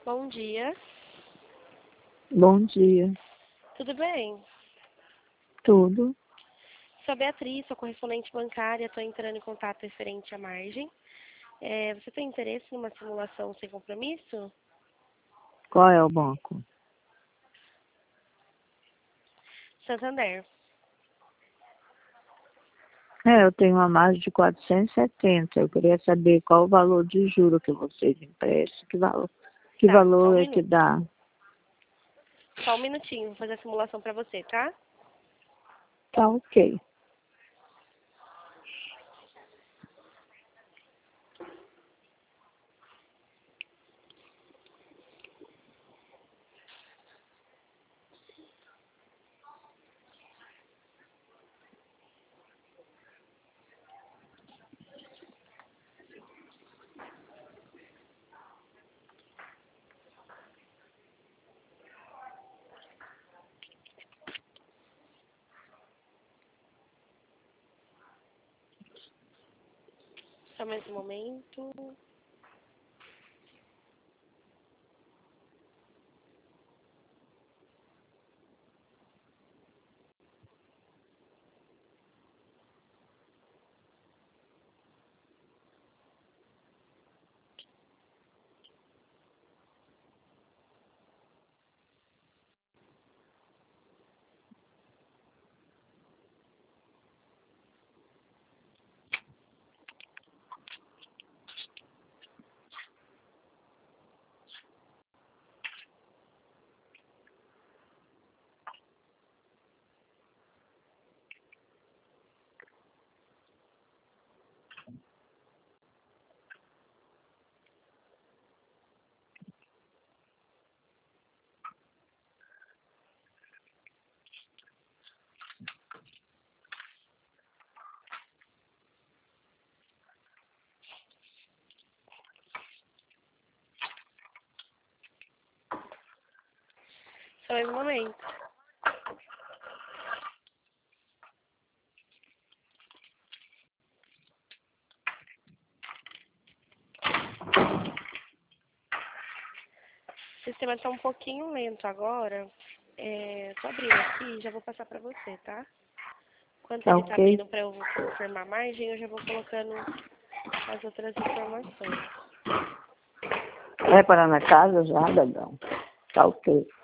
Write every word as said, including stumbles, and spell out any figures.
Bom dia. Bom dia. Tudo bem? Tudo. Sou a Beatriz, sou correspondente bancária, estou entrando em contato referente à margem. É, você tem interesse numa simulação sem compromisso? Qual é o banco? Santander. É, eu tenho uma margem de quatrocentos e setenta. Eu queria saber qual o valor de juro que vocês emprestam, que valor, que Tá, só um valor é que minuto. dá. Só um minutinho, vou fazer a simulação para você, tá? Tá ok. Só mais um momento. Só mais um momento. O sistema está um pouquinho lento agora. É, tô abrindo aqui e já vou passar para você, tá? Enquanto Tá ele está ok? abrindo para eu confirmar a margem, eu já vou colocando as outras informações. Vai parar na casa já, Dadão? Tá ok.